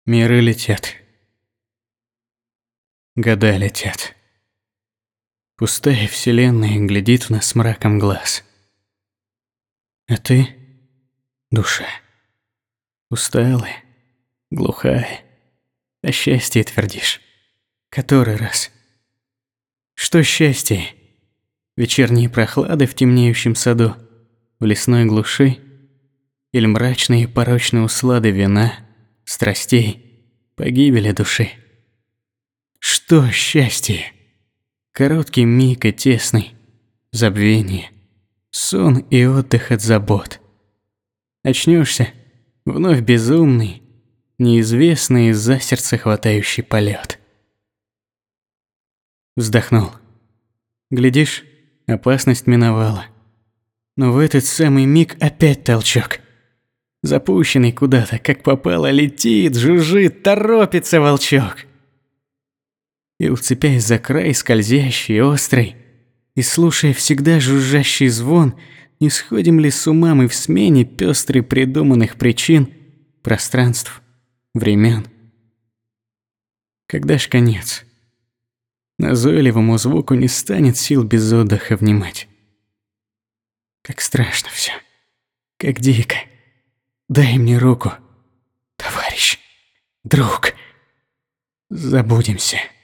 Миры летят. Года летят. Пустая вселенная глядит в нас мраком глаз. А ты, душа, усталая, глухая, о счастье твердишь. Который раз? Что счастье? Вечерние прохлады в темнеющем саду, в лесной глуши, или мрачные порочные услады вина, страстей, погибели души? Что счастье? Короткий миг и тесный, забвение, сон и отдых от забот. Очнешься, вновь безумный, неизвестный за сердце хватающий полет. Вздохнул. Глядишь, опасность миновала. Но в этот самый миг опять толчок. Запущенный куда-то, как попало, летит, жужжит, торопится волчок. И, уцепяясь за край, скользящий, острый, и слушая всегда жужжащий звон, не сходим ли с ума мы в смене пестрой придуманных причин, пространств, времен? Когда ж конец? Назойливому звуку не станет сил без отдыха внимать. Как страшно все, как дико. Дай мне руку, товарищ, друг. Забудемся.